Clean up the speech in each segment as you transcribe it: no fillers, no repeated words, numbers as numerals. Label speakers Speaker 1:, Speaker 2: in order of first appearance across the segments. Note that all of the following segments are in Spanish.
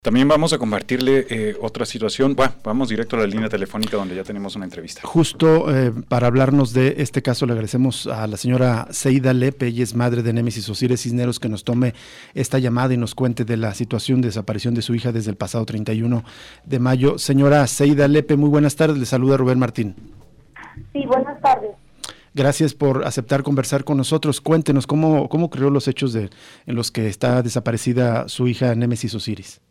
Speaker 1: También vamos a compartirle otra situación. Bueno, vamos directo a la línea telefónica donde ya tenemos una entrevista.
Speaker 2: Justo para hablarnos de este caso le agradecemos a la señora Seida Lepe, ella es madre de Némesis Osiris Cisneros, que nos tome esta llamada y nos cuente de la situación de desaparición de su hija desde el pasado 31 de mayo. Señora Seida Lepe, muy buenas tardes, le saluda Rubén Martín.
Speaker 3: Sí, buenas tardes.
Speaker 2: Gracias por aceptar conversar con nosotros. Cuéntenos cómo ocurrió los hechos en los que está desaparecida su hija Némesis Osiris.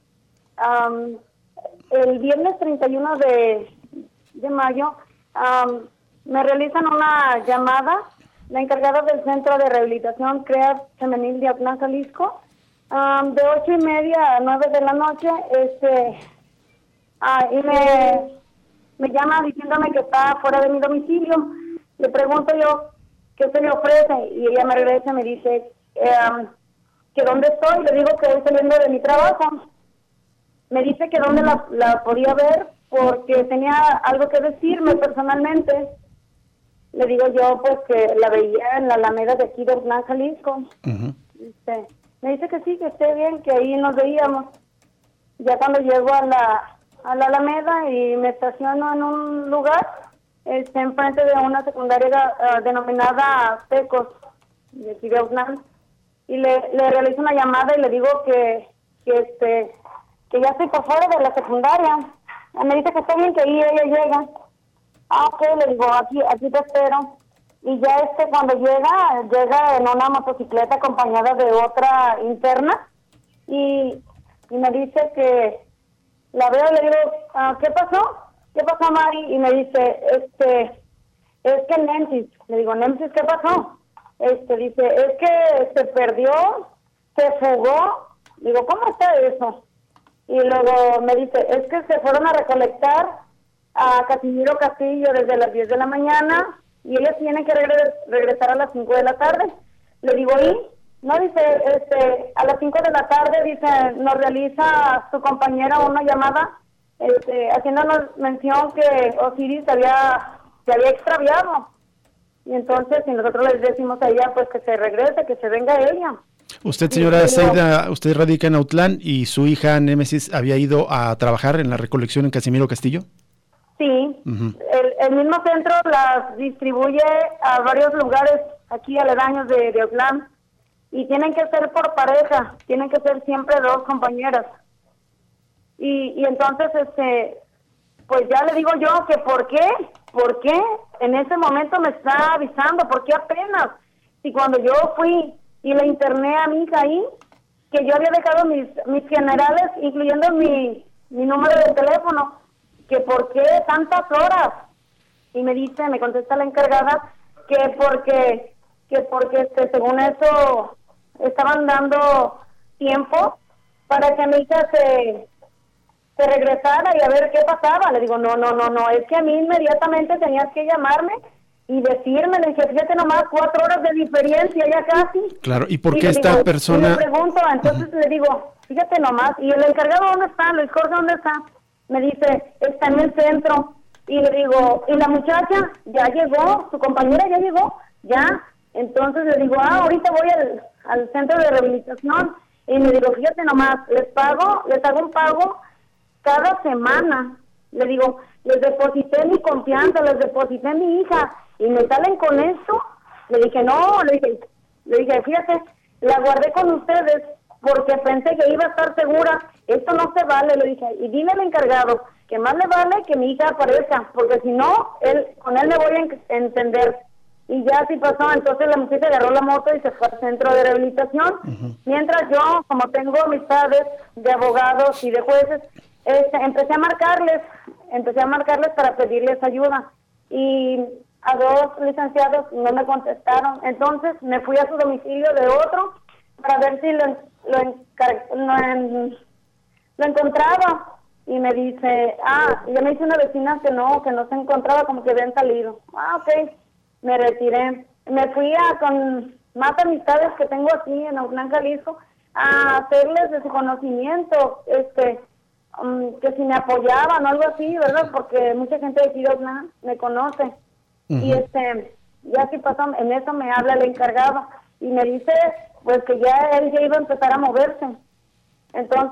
Speaker 3: El viernes 31 de mayo me realizan una llamada, la encargada del Centro de Rehabilitación CREAF Femenil de Autlán, Jalisco, de 8:30 a 9 de la noche, y me llama diciéndome que está fuera de mi domicilio. Le pregunto yo qué se le ofrece y ella me regresa y me dice que dónde estoy. Le digo que voy saliendo de mi trabajo. Me dice que dónde la podía ver porque tenía algo que decirme personalmente. Le digo yo pues que la veía en la Alameda de aquí de Autlán, Jalisco.
Speaker 2: Uh-huh.
Speaker 3: Me dice que sí, que esté bien, que ahí nos veíamos. Ya cuando llego a la Alameda y me estaciono en un lugar, enfrente de una secundaria denominada Tecos, de aquí de Autlán, y le realizo una llamada y le digo que ya estoy por fuera de la secundaria. Me dice que está bien, que ahí ella llega. Ok, le digo, aquí te espero. Y ya cuando llega en una motocicleta acompañada de otra interna, y me dice que la veo y le digo, ¿qué pasó? ¿Qué pasó, Mari? Y me dice, es que Némesis. Le digo, Némesis, ¿qué pasó? Dice, es que se perdió, se fugó. Digo, ¿cómo está eso? Y luego me dice, es que se fueron a recolectar a Casimiro Castillo desde las 10 de la mañana y ellos tienen que regresar a las 5 de la tarde. Le digo, ¿y? No, dice, a las 5 de la tarde, dice, nos realiza su compañera una llamada, haciéndonos mención que Osiris se había extraviado. Y entonces, si nosotros les decimos a ella, pues que se regrese, que se venga ella.
Speaker 2: Usted, señora Seida, usted radica en Autlán y su hija Némesis había ido a trabajar en la recolección en Casimiro Castillo.
Speaker 3: Sí,
Speaker 2: uh-huh.
Speaker 3: El mismo centro las distribuye a varios lugares aquí aledaños de Autlán y tienen que ser por pareja, tienen que ser siempre dos compañeras. Y entonces, pues ya le digo yo que ¿por qué en ese momento me está avisando? ¿Por qué apenas? Si cuando yo fui y le interné a mi hija ahí, que yo había dejado mis generales, incluyendo mi número de teléfono, que por qué tantas horas. Y me contesta la encargada, que porque según eso estaban dando tiempo para que mi hija se regresara y a ver qué pasaba. Le digo, no, es que a mí inmediatamente tenías que llamarme y decirme. Le dije, fíjate nomás, 4 horas de diferencia ya casi.
Speaker 2: Claro, ¿y por qué esta persona?
Speaker 3: Y le pregunto, entonces le digo, fíjate nomás, ¿y el encargado dónde está? Luis Jorge, ¿dónde está? Me dice, está en el centro. Y le digo, ¿y la muchacha ya llegó? ¿Su compañera ya llegó? Ya. Entonces le digo, ahorita voy al centro de rehabilitación. Y le digo, fíjate nomás, les hago un pago cada semana. Le digo, les deposité mi confianza, les deposité mi hija, y me salen con esto. Le dije, no, le dije, fíjate, la guardé con ustedes porque pensé que iba a estar segura. Esto no se vale, le dije, y dile al encargado que más le vale que mi hija aparezca, porque si no, con él me voy a entender. Y ya así pasó. Entonces la muchacha agarró la moto y se fue al centro de rehabilitación.
Speaker 2: Uh-huh.
Speaker 3: Mientras yo, como tengo amistades de abogados y de jueces, empecé a marcarles para pedirles ayuda, y a 2 licenciados no me contestaron. Entonces me fui a su domicilio de otro para ver si lo encontraba, y me dice, ya me dice una vecina que no se encontraba, como que habían salido. Ok, me retiré, me fui con más amistades que tengo aquí en Autlán, Jalisco, a hacerles de su conocimiento, que si me apoyaban o algo así, ¿verdad? Porque mucha gente de aquí de Autlán me conoce. Uh-huh. Y ya así pasó, en eso me habla el encargado y me dice pues que él ya iba a empezar a moverse. Entonces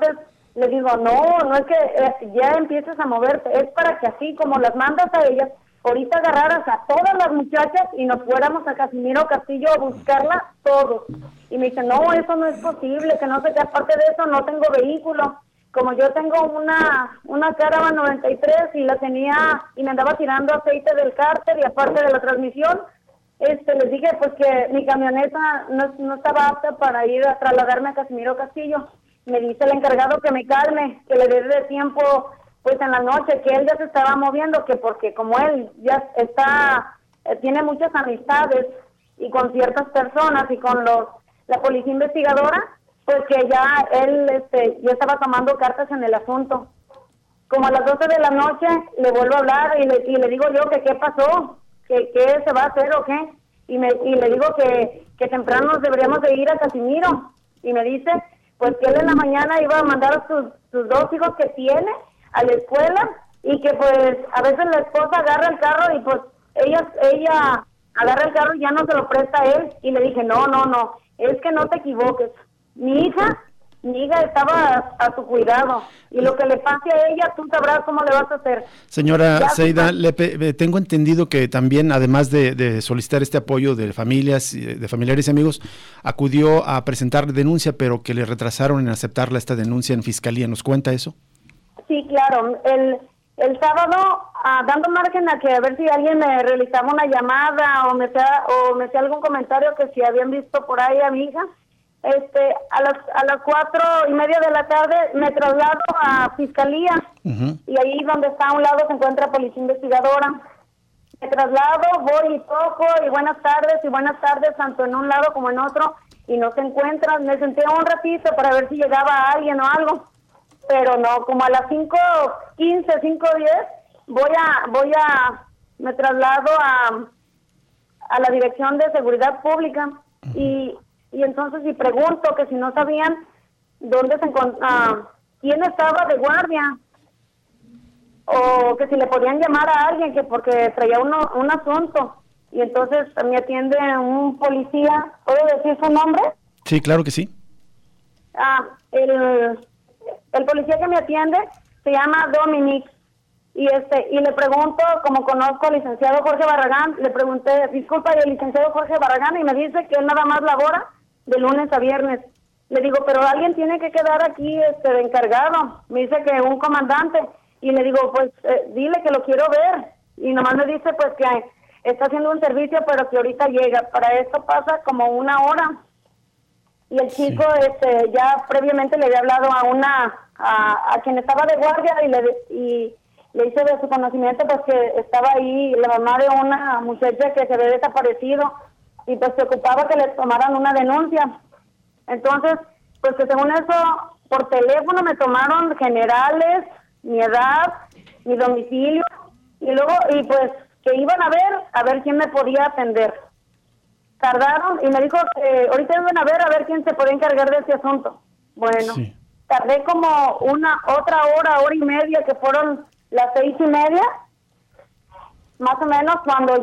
Speaker 3: Le digo, no es que ya empieces a moverte, es para que así como las mandas a ellas, ahorita agarraras a todas las muchachas y nos fuéramos a Casimiro Castillo a buscarla todos. Y me dice, no, eso no es posible, que no sé qué, aparte de eso no tengo vehículo. Como yo tengo una Caravan 93 y la tenía, y me andaba tirando aceite del cárter y aparte de la transmisión, les dije pues que mi camioneta no estaba apta para ir a trasladarme a Casimiro Castillo. Me dice el encargado que me calme, que le dé de tiempo pues en la noche, que él ya se estaba moviendo, que porque como él ya tiene muchas amistades y con ciertas personas y con la policía investigadora, pues que ya él ya estaba tomando cartas en el asunto. Como a las 12 de la noche le vuelvo a hablar y le digo yo que qué pasó, que qué se va a hacer o qué, y le digo que temprano deberíamos de ir a Casimiro, y me dice pues que él en la mañana iba a mandar a sus 2 hijos que tiene a la escuela, y que pues a veces la esposa agarra el carro y pues ella agarra el carro y ya no se lo presta a él. Y le dije, no, es que no te equivoques, mi hija estaba a su cuidado, y lo que le pase a ella, tú sabrás cómo le vas a hacer.
Speaker 2: Señora Zeida Lepe, tengo entendido que también, además de solicitar este apoyo de familias, de familiares y amigos, acudió a presentar denuncia, pero que le retrasaron en aceptarla esta denuncia en fiscalía. ¿Nos cuenta eso?
Speaker 3: Sí, claro. El sábado, dando margen a que a ver si alguien me realizaba una llamada o me hacía algún comentario que si habían visto por ahí a mi hija, a las 4:30 de la tarde me traslado a fiscalía, y ahí donde está a un lado se encuentra policía investigadora. Me traslado, voy y toco y buenas tardes, tanto en un lado como en otro, y no se encuentran. Me senté un ratito para ver si llegaba alguien o algo, pero no, como a las 5:15, 5:10 me traslado a la Dirección de Seguridad Pública, y entonces si pregunto que si no sabían dónde quién estaba de guardia, o que si le podían llamar a alguien, que porque traía un asunto, y entonces me atiende un policía. ¿Puedo decir su nombre?
Speaker 2: Sí, claro que sí.
Speaker 3: El policía que me atiende se llama Dominic, y le pregunto, como conozco al licenciado Jorge Barragán, le pregunté, disculpa, ¿y el licenciado Jorge Barragán? Y me dice que él nada más labora de lunes a viernes. Le digo, pero alguien tiene que quedar aquí de encargado. Me dice que un comandante, y le digo, pues dile que lo quiero ver, y nomás me dice pues que está haciendo un servicio, pero que ahorita llega. Para esto pasa como 1 hora, y el chico ya previamente le había hablado a quien estaba de guardia, y le hice de su conocimiento pues que estaba ahí la mamá de una muchacha que se había desaparecido, y pues se ocupaba que le tomaran una denuncia. Entonces, pues que según eso, por teléfono me tomaron generales, mi edad, mi domicilio, y pues que iban a ver quién me podía atender. Tardaron, y me dijo que ahorita iban a ver quién se podía encargar de ese asunto. Bueno, sí. Tardé como otra hora y media, que fueron las 6:30, más o menos, cuando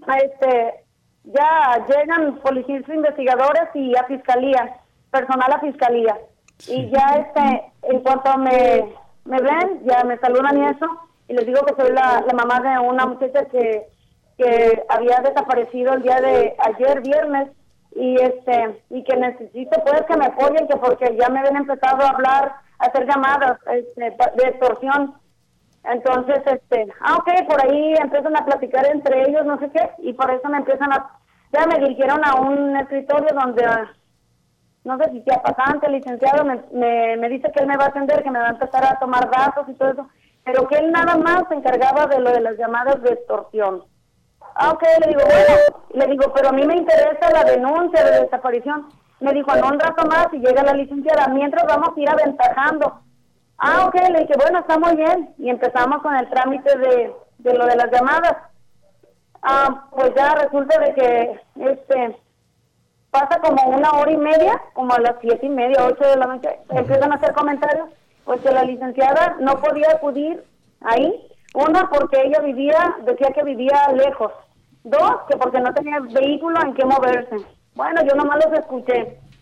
Speaker 3: ya llegan policías investigadores y a fiscalía, personal a fiscalía. Sí. Y ya en cuanto me ven, ya me saludan y eso, y les digo que soy la mamá de una muchacha que había desaparecido el día de ayer, viernes, y que necesito pues que me apoyen, que porque ya me habían empezado a hablar, a hacer llamadas de extorsión. Entonces, ok, por ahí empiezan a platicar entre ellos, no sé qué, y por eso ya me dirigieron a un escritorio donde, no sé si sea pasante, licenciado, me dice que él me va a atender, que me va a empezar a tomar datos y todo eso, pero que él nada más se encargaba de lo de las llamadas de extorsión. Ok, le digo, pero a mí me interesa la denuncia de desaparición. Me dijo, en un rato más, y llega la licenciada, mientras vamos a ir aventajando. Ok, le dije, bueno, está muy bien, y empezamos con el trámite de lo de las llamadas. Pues ya resulta de que pasa como 1 hora y media, como a las 7:30, 8 de la noche, empiezan a hacer comentarios, pues que la licenciada no podía acudir ahí. 1, porque ella decía que vivía lejos. 2, que porque no tenía vehículo en que moverse. Bueno, yo nomás los escuché.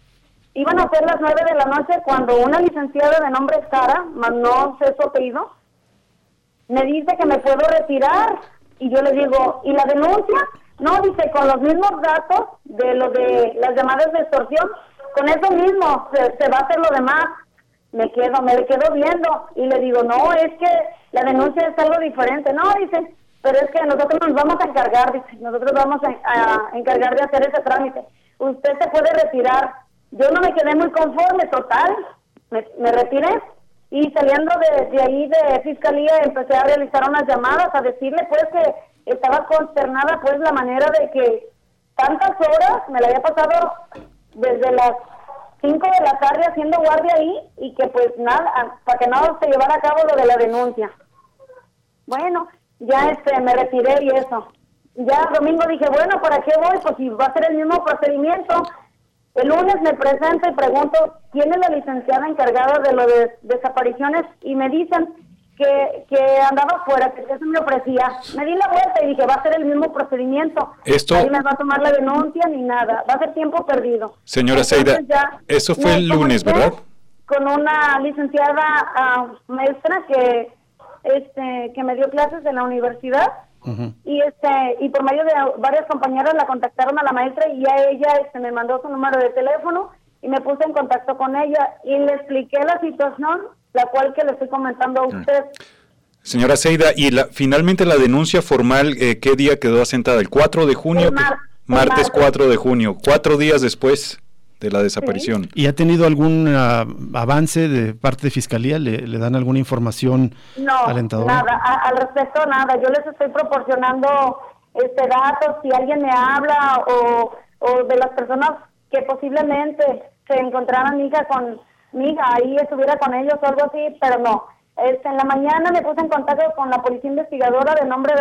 Speaker 3: iban a ser las 9 de la noche cuando una licenciada de nombre Sara, más no sé su apellido, me dice que me puedo retirar. Y yo le digo, ¿y la denuncia? No, dice, con los mismos datos de lo de las llamadas de extorsión, con eso mismo se va a hacer lo demás. Me le quedo viendo y le digo, no, es que la denuncia es algo diferente. No, dice, pero es que nosotros nos vamos a encargar, dice, nosotros vamos a encargar de hacer ese trámite. Usted se puede retirar. Yo no me quedé muy conforme, total, me retiré y saliendo de ahí de fiscalía empecé a realizar unas llamadas, a decirle pues que estaba consternada pues la manera de que tantas horas me la había pasado desde las 5 de la tarde haciendo guardia ahí y que pues nada, para que no se llevara a cabo lo de la denuncia. Bueno, ya me retiré y eso. Ya el domingo dije, bueno, ¿para qué voy? Pues si va a ser el mismo procedimiento. El lunes me presento y pregunto quién es la licenciada encargada de lo de desapariciones y me dicen que andaba afuera, que eso me ofrecía. Me di la vuelta y dije, va a ser el mismo procedimiento. Ahí me va a tomar la denuncia ni nada, va a ser tiempo perdido.
Speaker 1: Señora Seida, eso fue el lunes, ¿verdad?
Speaker 3: Con una licenciada maestra que me dio clases en la universidad. Uh-huh. Y por medio de varias compañeras la contactaron a la maestra y a ella me mandó su número de teléfono y me puse en contacto con ella y le expliqué la situación, la cual que le estoy comentando a usted.
Speaker 1: Señora Seida, y finalmente la denuncia formal, ¿qué día quedó asentada? ¿El 4 de junio? Martes 4 de junio, 4 días después de la desaparición.
Speaker 2: ¿Y ha tenido algún avance de parte de Fiscalía? ¿Le dan alguna información alentadora?
Speaker 3: No, nada, al respecto nada. Yo les estoy proporcionando datos, si alguien me habla o de las personas que posiblemente se encontraran mi hija ahí estuviera con ellos o algo así, pero no. En la mañana me puse en contacto con la policía investigadora de nombre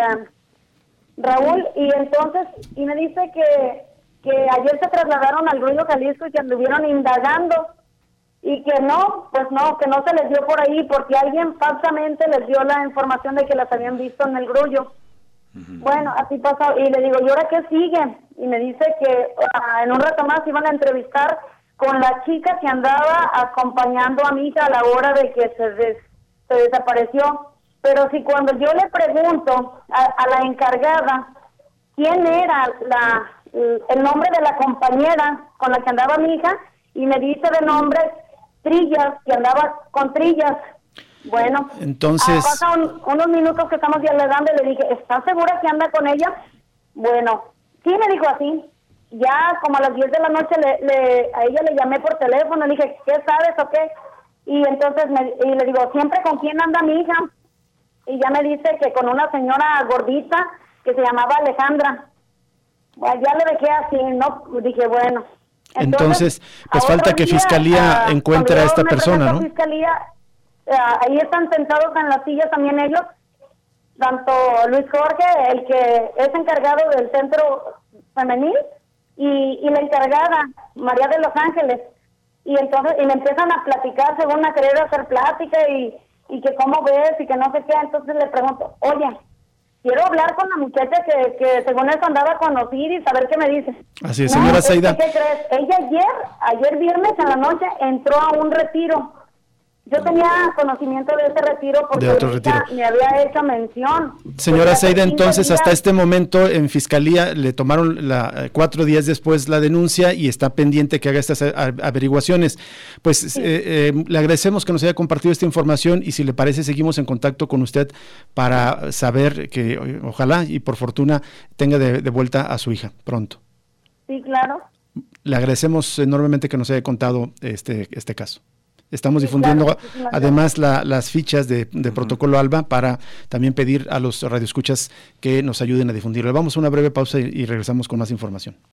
Speaker 3: Raúl y me dice que ayer se trasladaron al Grullo, Jalisco y que anduvieron indagando y que no se les dio por ahí porque alguien falsamente les dio la información de que las habían visto en el Grullo. Uh-huh. Bueno, así pasó y le digo, ¿y ahora qué sigue? Y me dice que en un rato más iban a entrevistar con la chica que andaba acompañando a mi hija a la hora de que se desapareció. Pero si cuando yo le pregunto a la encargada quién era el nombre de la compañera con la que andaba mi hija, y me dice de nombre Trillas, que andaba con Trillas. Bueno,
Speaker 2: entonces
Speaker 3: pasan unos minutos que estamos dialogando y le dije, ¿estás segura que anda con ella? Bueno, sí, me dijo así. Ya como a las 10 de la noche a ella le llamé por teléfono, le dije, ¿qué sabes o qué? Y entonces le digo, ¿siempre con quién anda mi hija? Y ya me dice que con una señora gordita que se llamaba Alejandra. Ya lo dejé así, ¿no? Dije, bueno.
Speaker 2: Entonces pues falta que Fiscalía encuentre a esta persona, ¿no?
Speaker 3: Fiscalía, ahí están sentados en las sillas también ellos, tanto Luis Jorge, el que es encargado del centro femenil, y la encargada, María de Los Ángeles. Y entonces me empiezan a platicar, según a querer hacer plática, y que cómo ves, y que no sé qué. Entonces le pregunto, oye, quiero hablar con la muchacha que según eso andaba a conocer y saber qué me dice.
Speaker 2: Así es, señora Seida.
Speaker 3: ¿Qué crees? Ella ayer viernes en la noche entró a un retiro. Yo tenía conocimiento de ese retiro porque me había hecho mención.
Speaker 2: Señora Seida, entonces hasta este momento en Fiscalía le tomaron 4 días después la denuncia y está pendiente que haga estas averiguaciones. Pues sí. Le agradecemos que nos haya compartido esta información y si le parece seguimos en contacto con usted para saber que ojalá y por fortuna tenga de vuelta a su hija pronto.
Speaker 3: Sí, claro.
Speaker 2: Le agradecemos enormemente que nos haya contado este caso. Estamos difundiendo además las fichas de Protocolo ALBA para también pedir a los radioescuchas que nos ayuden a difundirlo. Vamos a una breve pausa y regresamos con más información.